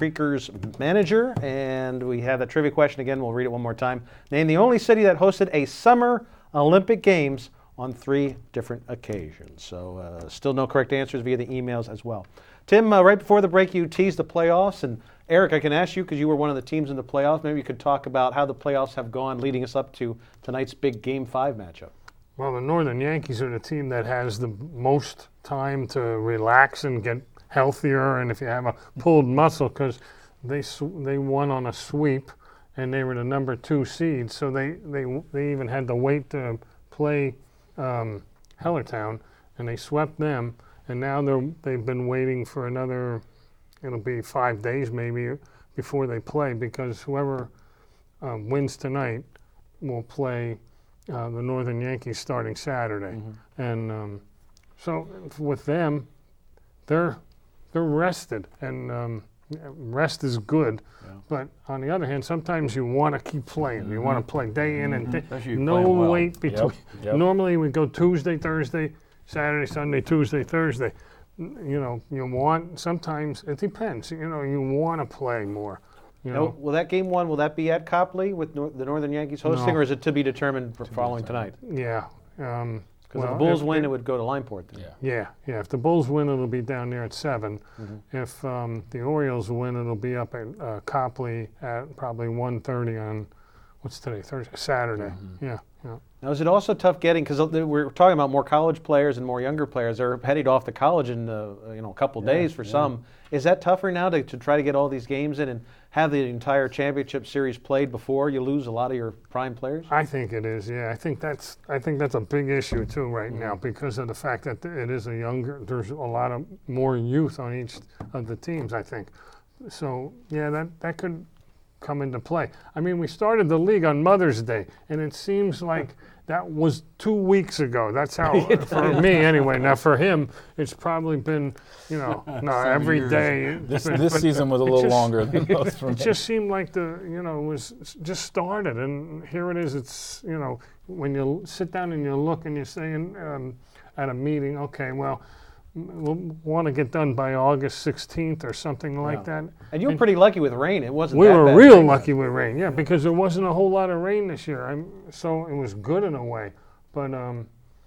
Creekers manager. And we have that trivia question again. We'll read it one more time. Name the only city that hosted a Summer Olympic Games on three different occasions. So uh, still no correct answers via the emails as well. Tim, uh, right before the break, you teased the playoffs. And Eric, I can ask you, because you were one of the teams in the playoffs, maybe you could talk about how the playoffs have gone leading us up to tonight's big Game five matchup. Well, the Northern Yankees are the team that has the most time to relax and get healthier, and if you have a pulled muscle, because they sw- they won on a sweep, and they were the number two seed, so they, they, they even had to wait to play um, Hellertown, and they swept them, and now they're, they've been waiting for another, it'll be five days maybe before they play, because whoever um, wins tonight will play uh, the Northern Yankees starting Saturday. Mm-hmm. And um, so with them, they're they're rested, and um, rest is good. Yeah. But on the other hand, sometimes you want to keep playing. Mm-hmm. You want to play day in mm-hmm. and day. No well. wait between. Yep. Yep. Normally we go Tuesday, Thursday, Saturday, Sunday, Tuesday, Thursday. You know, you want, sometimes, it depends, you know, you want to play more. You know? Now, will that game one, will that be at Copley with nor- the Northern Yankees hosting, no. or is it to be determined for following tonight? Yeah. Um, Because well, if the Bulls if, win, if, it would go to Lineport then. Yeah. yeah, yeah. If the Bulls win, it'll be down there at seven. Mm-hmm. If um, the Orioles win, it'll be up at uh, Copley at probably one thirty on, what's today, Thursday, Saturday. Mm-hmm. Yeah, yeah. Now, is it also tough getting, because we're talking about more college players and more younger players. They're heading off to college in uh, you know a couple yeah, days for yeah. some. Is that tougher now to, to try to get all these games in and have the entire championship series played before you lose a lot of your prime players? I think it is, yeah. I think that's I think that's a big issue too right mm-hmm. now, because of the fact that it is a younger, there's a lot of more youth on each of the teams, I think. So, yeah, that, that could come into play. I mean, we started the league on Mother's Day, and it seems like that was two weeks ago. That's how, for me anyway. Now for him, it's probably been, you know, no, every years. day. This, but, this but season was a little just, longer than most for me. It just seemed like the, you know, was just started, and here it is. It's, you know, when you sit down and you look and you're saying um, at a meeting, okay, well, we'll want to get done by August sixteenth or something like yeah. that. And you were and pretty lucky with rain. It wasn't we that were bad real rain. lucky with rain, yeah, because there wasn't a whole lot of rain this year. I'm, so it was good in a way. But, um,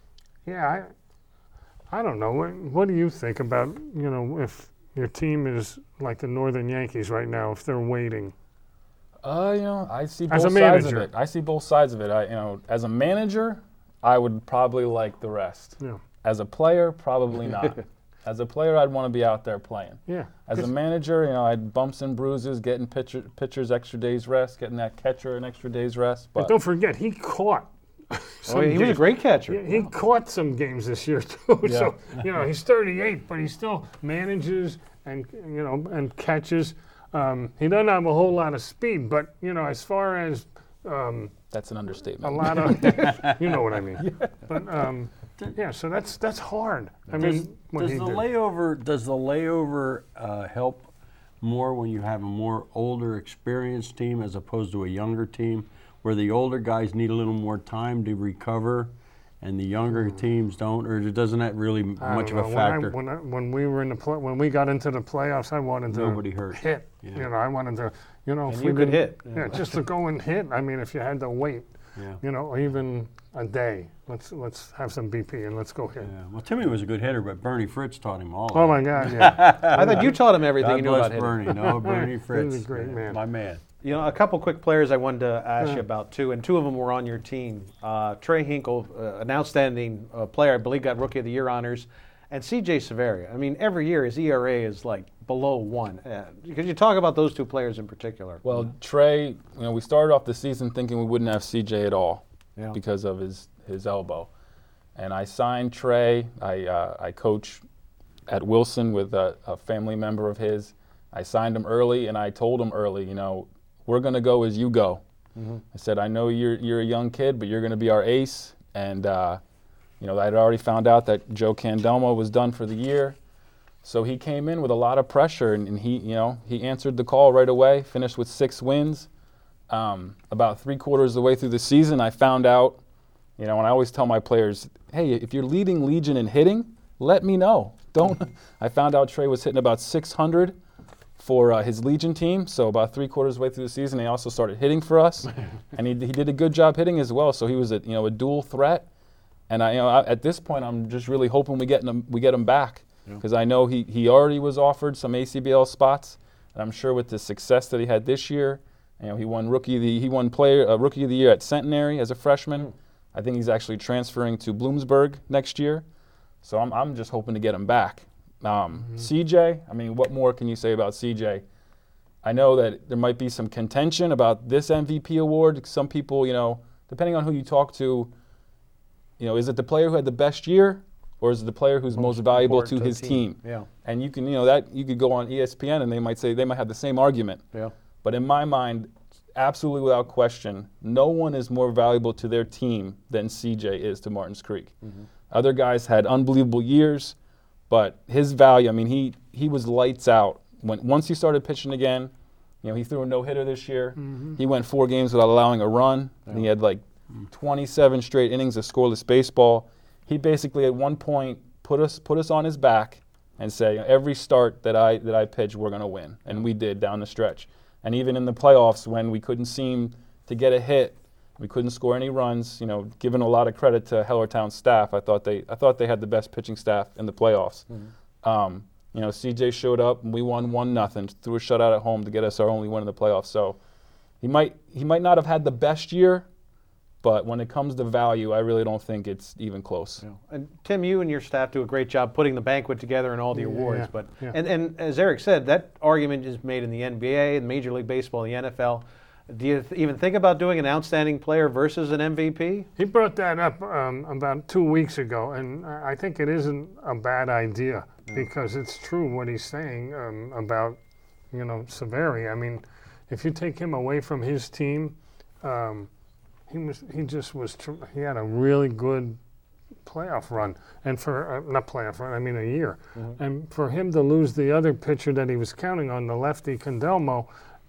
yeah, I I don't know. What, what do you think about, you know, if your team is like the Northern Yankees right now, if they're waiting? Uh, you know, I see both as a sides manager. of it. I see both sides of it. I, you know, as a manager, I would probably like the rest. Yeah. As a player, probably not. As a player, I'd want to be out there playing. Yeah. As a manager, you know, I'd bumps and bruises, getting pitcher, pitchers extra days rest, getting that catcher an extra day's rest. But, but don't forget, he caught. Oh, he games. was a great catcher. He, he yeah. caught some games this year too. Yeah. So you know, he's thirty-eight, but he still manages and you know and catches. Um, he doesn't have a whole lot of speed, but you know, as far as um, that's an understatement. A lot of, you know what I mean. Yeah. But um, yeah, so that's that's hard. I does, mean, does the did. layover does the layover uh, help more when you have a more older, experienced team as opposed to a younger team, where the older guys need a little more time to recover, and the younger mm. teams don't, or doesn't that really I much of know. a factor? When, I, when, I, when we were in the play, when we got into the playoffs, I wanted to Nobody hurt. hit. Yeah. You know, I wanted to, you know, and if you we could could hit. Yeah. yeah, just to go and hit. I mean, if you had to wait, yeah. you know, even a day, let's let's have some B P and let's go hit. Yeah. Well, Timmy was a good hitter, but Bernie Fritz taught him all. Oh of my God! Yeah. I thought you taught him everything God you knew bless about Bernie. hitting. No, Bernie Fritz. He's a great man. My man. You know, a couple quick players I wanted to ask Yeah. you about, too, and two of them were on your team. Uh, Trey Hinkle, uh, an outstanding uh, player, I believe got Rookie of the Year honors, and C J Severia. I mean, every year his E R A is like below one. Uh, could you talk about those two players in particular? Well, Trey, you know, we started off the season thinking we wouldn't have C J at all yeah. because of his, his elbow. And I signed Trey. I, uh, I coach at Wilson with a, a family member of his. I signed him early, and I told him early, you know, we're going to go as you go. Mm-hmm. I said, I know you're you're a young kid, but you're going to be our ace. And, uh, you know, I'd already found out that Joe Candelmo was done for the year. So he came in with a lot of pressure, and, and he, you know, he answered the call right away, finished with six wins. Um, about three quarters of the way through the season, I found out, you know, and I always tell my players, hey, if you're leading Legion in hitting, let me know. Don't. I found out Trey was hitting about six hundred. for uh, his Legion team. So about three quarters way through the season, he also started hitting for us, and he, he did a good job hitting as well. So he was a you know a dual threat. And I you know I, at this point, I'm just really hoping we get him we get him back because yeah. I know he he already was offered some A C B L spots, and I'm sure with the success that he had this year, you know he won rookie of the he won player uh, rookie of the year at Centenary as a freshman. I think he's actually transferring to Bloomsburg next year. So I'm I'm just hoping to get him back. Um, mm-hmm. C J, I mean, what more can you say about C J? I know that there might be some contention about this M V P award. Some people, you know, depending on who you talk to, you know, is it the player who had the best year, or is it the player who's most, most valuable to his team? team? Yeah. And you can, you know, that you could go on E S P N and they might say they might have the same argument. Yeah. But in my mind, absolutely without question, no one is more valuable to their team than C J is to Martins Creek. Mm-hmm. Other guys had unbelievable years. But his value, I mean, he, he was lights out. When once he started pitching again, you know, he threw a no-hitter this year. Mm-hmm. He went four games without allowing a run. Yeah. And he had like twenty-seven straight innings of scoreless baseball. He basically at one point put us put us on his back and say, every start that I that I pitch, we're going to win. And we did down the stretch. And even in the playoffs when we couldn't seem to get a hit, we couldn't score any runs. You know, giving a lot of credit to Hellertown's staff, I thought they, I thought they had the best pitching staff in the playoffs. Mm-hmm. Um, you know, C J showed up and we won one nothing, threw a shutout at home to get us our only win in the playoffs. So he might, he might not have had the best year, but when it comes to value, I really don't think it's even close. Yeah. And Tim, you and your staff do a great job putting the banquet together and all the yeah, awards. Yeah, but yeah. And, and as Eric said, that argument is made in the N B A, in Major League Baseball, the N F L. Do you th- even think about doing an outstanding player versus an M V P? He brought that up um, about two weeks ago, and I think it isn't a bad idea yeah. because it's true what he's saying um, about, you know, Severi. I mean, if you take him away from his team, um, he was he just was tr- he had a really good playoff run, and for uh, not playoff run, I mean a year, mm-hmm. and for him to lose the other pitcher that he was counting on, the lefty Condelmo,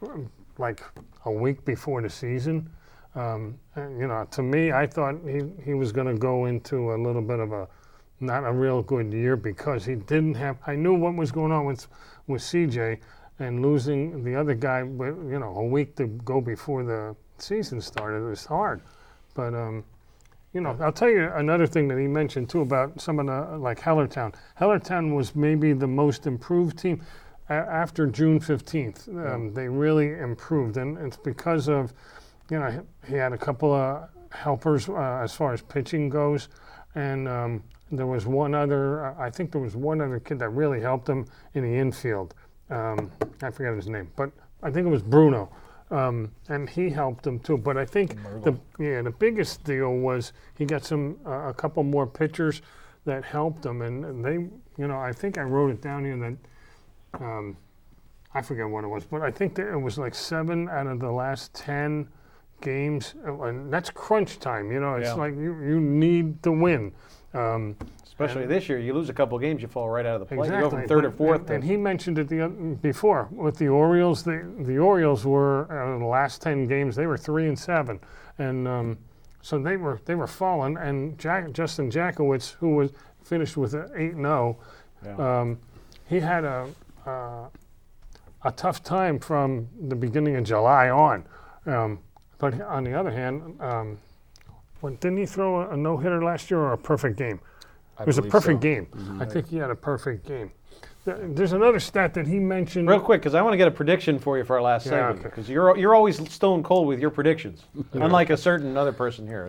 like a week before the season, um, and, you know, to me, I thought he, he was going to go into a little bit of a not a real good year because he didn't have. I knew what was going on with with C J, and losing the other guy, you know, a week to go before the season started was hard. But um, you know, I'll tell you another thing that he mentioned too about some of the like Hellertown. Hellertown was maybe the most improved team. After June fifteenth, um, they really improved, and it's because of, you know, he had a couple of helpers uh, as far as pitching goes, and um, there was one other, uh, I think there was one other kid that really helped him in the infield. Um, I forget his name, but I think it was Bruno, um, and he helped him too. But I think the yeah the biggest deal was he got some uh, a couple more pitchers that helped him, and, and they, you know, I think I wrote it down here that. Um, I forget what it was, but I think that it was like seven out of the last ten games, and that's crunch time. You know, it's yeah. like you, you need to win. Um, Especially this year, you lose a couple games, you fall right out of the play. Exactly. You go from third or fourth. And, and he mentioned it the, before with the Orioles. The the Orioles were uh, the last ten games they were three and seven, and um, so they were they were falling. And Jack, Justin Jackowitz, who was finished with an eight and zero, um, he had a Uh, a tough time from the beginning of July on. Um, but on the other hand, um, when, didn't he throw a, a no-hitter last year or a perfect game? I it was a perfect so. game. Mm-hmm. I think he had a perfect game. There's another stat that he mentioned. Real quick, because I want to get a prediction for you for our last yeah, segment. okay. Because you're you're always stone cold with your predictions, yeah. unlike a certain other person here.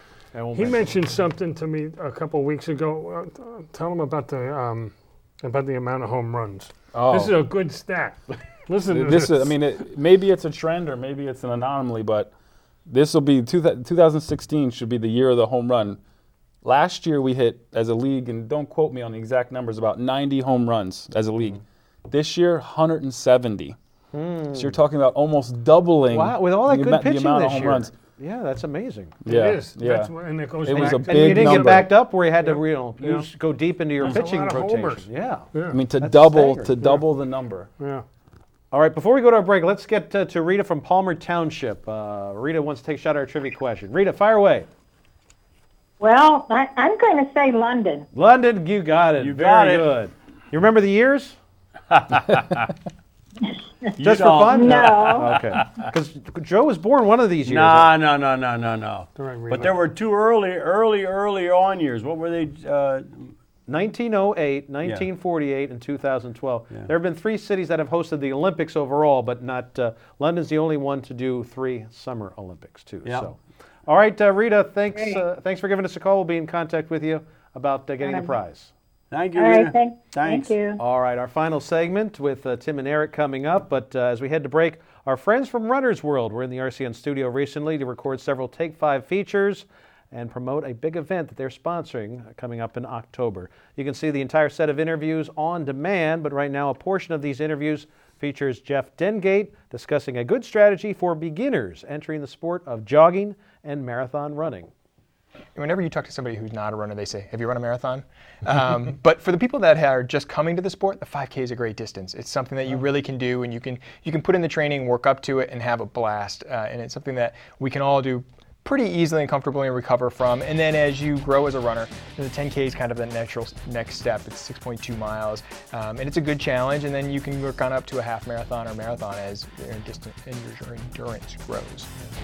He mentioned something to me a couple weeks ago. Uh, tell him about the um, about the amount of home runs. Oh. This is a good stat. Listen to this. this. Is, I mean, it, maybe it's a trend or maybe it's an anomaly, but this will be two, twenty sixteen should be the year of the home run. Last year we hit as a league, and don't quote me on the exact numbers, about ninety home runs as a league. Mm. This year, one hundred seventy. Mm. So you're talking about almost doubling. Wow, with all that the, good pitching the amount this of home year. runs. Yeah, that's amazing. Yeah, it is. Yeah. That's what, and it goes it back was a to big and you didn't number. get backed up where you had to, yeah. you know, yeah. use, go deep into your There's pitching a lot of rotation. homers. Yeah. yeah. I mean, to That's double staggering. to double the number. Yeah. All right, before we go to our break, let's get uh, to Rita from Palmer Township. Uh, Rita wants to take a shot at our trivia question. Rita, fire away. Well, I, I'm going to say London. London, you got it. You got Very it. good. You remember the years? Just for don't. fun? No. Okay. Because Joe was born one of these years. No, no, no, no, no, no. All right, But there were two early, early, early on years. What were they? Uh, nineteen oh eight, nineteen forty-eight, and two thousand twelve. There have been three cities that have hosted the Olympics overall, but not uh, London's the only one to do three Summer Olympics too. Yeah. So, all right, uh, Rita, thanks. Great. Uh, thanks for giving us a call. We'll be in contact with you about uh, getting the Um, prize. thank you, All right, Rita. thank, Thanks. thank you. All right, our final segment with uh, Tim and Eric coming up. But uh, as we head to break, our friends from Runner's World were in the R C N studio recently to record several Take Five features and promote a big event that they're sponsoring uh, coming up in October. You can see the entire set of interviews on demand, but right now a portion of these interviews features Jeff Dengate discussing a good strategy for beginners entering the sport of jogging and marathon running. Whenever you talk to somebody who's not a runner, they say, have you run a marathon? Um, but for the people that are just coming to the sport, the five K is a great distance. It's something that you really can do, and you can you can put in the training, work up to it, and have a blast. Uh, and it's something that we can all do pretty easily and comfortably and recover from. And then as you grow as a runner, the ten K is kind of the natural next step. It's six point two miles, um, and it's a good challenge. And then you can work on up to a half marathon or marathon as your distance and your endurance grows.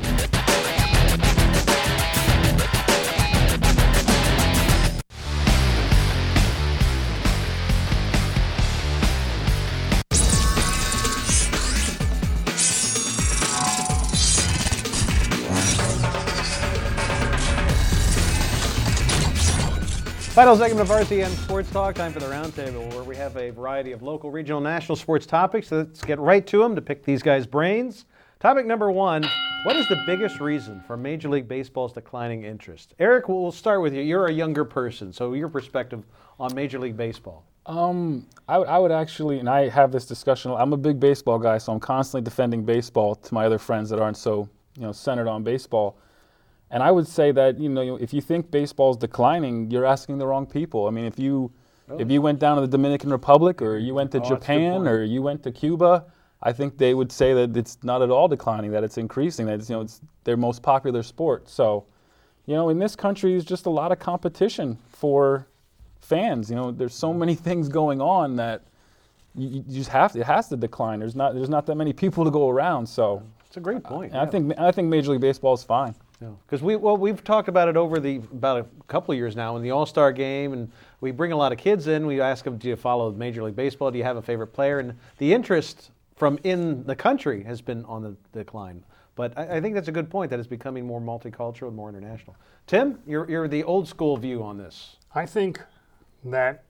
Final segment of R C N Sports Talk, time for the Roundtable, where we have a variety of local, regional, national sports topics. So let's get right to them to pick these guys' brains. Topic number one, what is the biggest reason for Major League Baseball's declining interest? Eric, we'll start with you. You're a younger person, so your perspective on Major League Baseball. Um, I, would- I would actually, and I have this discussion, I'm a big baseball guy, so I'm constantly defending baseball to my other friends that aren't so, you know, centered on baseball. And I would say that, you know, if you think baseball's declining, you're asking the wrong people. I mean, if you if you went down to the Dominican Republic, or you went to Oh, that's a good Japan, point. or you went to Cuba, I think they would say that it's not at all declining, that it's increasing, that it's, you know, it's their most popular sport. So, you know, in this country, there's just a lot of competition for fans. You know, there's so many things going on that you, you just have to, it has to decline. There's not there's not that many people to go around. So, It's a great point. and I think I think Major League Baseball is fine. Because we well we've talked about it over the about a couple of years now in the All-Star game, and we bring a lot of kids in. We ask them, do you follow Major League Baseball? Do you have a favorite player? And the interest from in the country has been on the decline. But I, I think that's a good point, that it's becoming more multicultural and more international. Tim, you're you're the old school view on this. I think that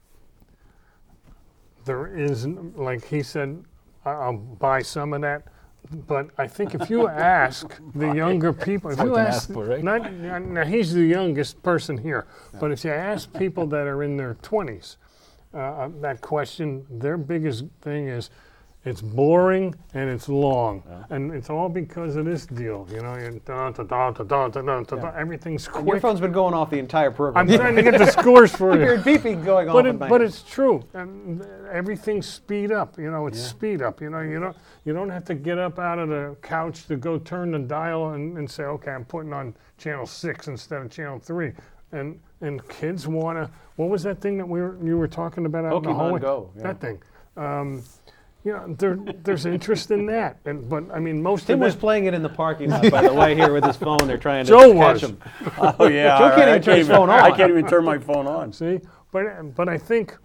there is, like he said, I- I'll buy some of that. But I think if you ask the younger people, if That's you what they ask, ask for, right? not, now he's the youngest person here, but if you ask people that are in their twenties uh, that question, their biggest thing is, it's boring and it's long, and it's all because of this deal. You know, you da, da, da, da, da, da, da, da, da, everything's And your quick. phone's been going off the entire program. I'm trying to get the scores for You're you. beeping going off. But, at it, my but end. it's true. And th- everything's speed up. You know, it's speed up. You know, you don't you don't have to get up out of the couch to go turn the dial and, and say, okay, I'm putting on channel six instead of channel three. And and kids want to. What was that thing that we were you were talking about out in the Pokemon hallway? Go, yeah. That thing. Um, you know, there there's interest in that. And but I mean, most Tim of was that, playing it in the parking lot, by the way, here with his phone. They're trying to Joe catch was. him. Oh yeah, Joe all can't right. even turn I his phone I on. can't even turn my phone on. See, but but I think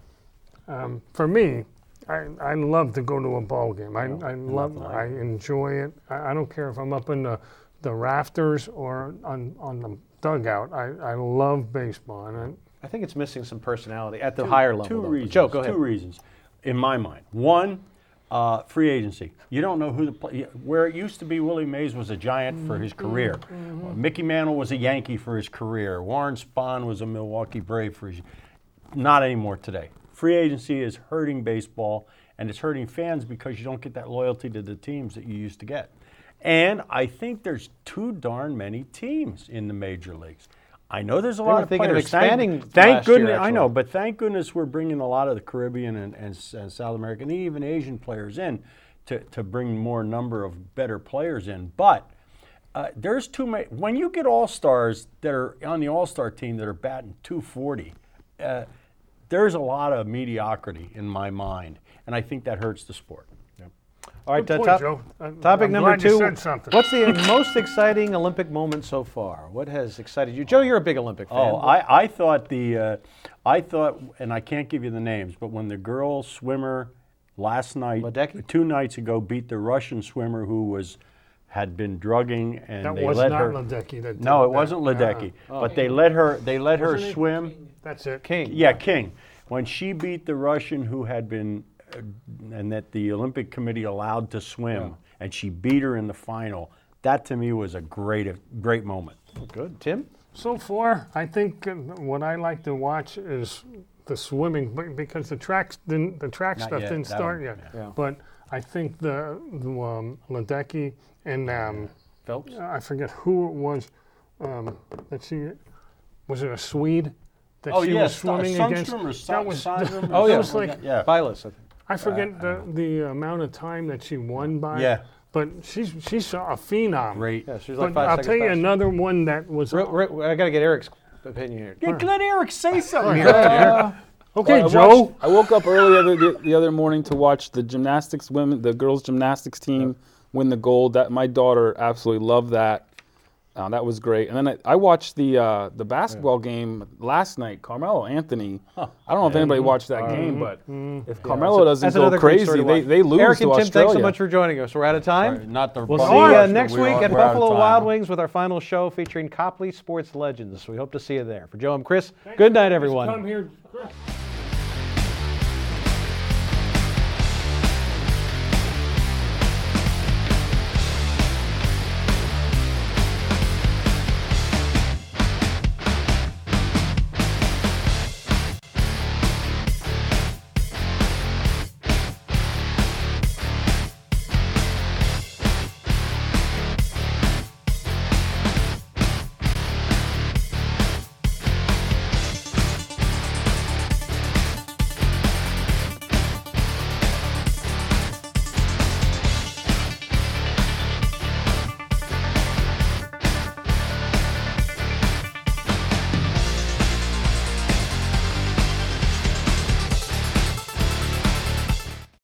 um, for me, I, I love to go to a ball game. I, I love, I enjoy it. I, I don't care if I'm up in the, the rafters or on, on the dugout. I, I love baseball, and I, I think it's missing some personality at the higher level. Two though. reasons. Joe, go ahead. Two reasons, in my mind. One, uh, free agency. You don't know who the play. Where it used to be, Willie Mays was a Giant for his career. Uh, Mickey Mantle was a Yankee for his career. Warren Spahn was a Milwaukee Brave for his. Not anymore today. Free agency is hurting baseball, and it's hurting fans because you don't get that loyalty to the teams that you used to get. And I think there's too darn many teams in the major leagues. I know there's a They lot were of thinking of players. expanding Thank, thank last year, goodness, I know, actually. but thank goodness we're bringing a lot of the Caribbean and, and, and South American, and even Asian players in to, to bring more number of better players in. But uh, there's too many. When you get all-stars that are on the all-star team that are batting two forty, uh, there's a lot of mediocrity in my mind, and I think that hurts the sport. Yep. All right, Good uh, point, top- Joe. Uh, topic I'm number glad you two. said something. What's the most exciting Olympic moment so far? What has excited you? Joe, you're a big Olympic fan. Oh, I, I thought the, uh, I thought, and I can't give you the names, but when the girl swimmer last night, Ledecky? two nights ago, beat the Russian swimmer who was had been drugging, and That they was let not her. Ledecky that No, did it wasn't that. Ledecky, Uh, but they let her. They let her Wasn't it? swim. That's it. King. Yeah, King. When she beat the Russian who had been, uh, and that the Olympic Committee allowed to swim, and she beat her in the final. That to me was a great, great moment. Good. Tim? So far, I think uh, what I like to watch is the swimming b- because the tracks didn't, the track Not stuff yet, didn't that start one, yet. yeah. But I think the, the um, Ledecky and um, Phelps? I forget who it was um, that she was it a Swede that Oh, she yes, was swimming Sundström against. or That Sa- was Sandrum or that Oh, yeah. was like Yeah. Vilas, I think. I forget the the amount of time that she won by. Yeah. But she's she's a phenom. Great. Yeah, she's But like five I'll seconds tell you faster. another one that was. Re- re- I got to get Eric's opinion here. Yeah, let Eric say something Uh, Okay, Well, I Joe. watched- I woke up early the, the, the other morning to watch the gymnastics women, the girls gymnastics team win the gold. That my daughter absolutely loved that. Uh, that was great. And then I, I watched the uh, the basketball game last night. Carmelo Anthony. I don't know if anybody watched that game, but if Carmelo doesn't That's go another great crazy, story to they, watch. they lose Eric to and Tim, Australia. thanks so much for joining us. We're out of time. Not the We'll bump see you uh, question, next we week are- at we're out of Buffalo time. Wild Wings with our final show featuring Copley Sports Legends. We hope to see you there. For Joe and Chris, good night, everyone. Come here.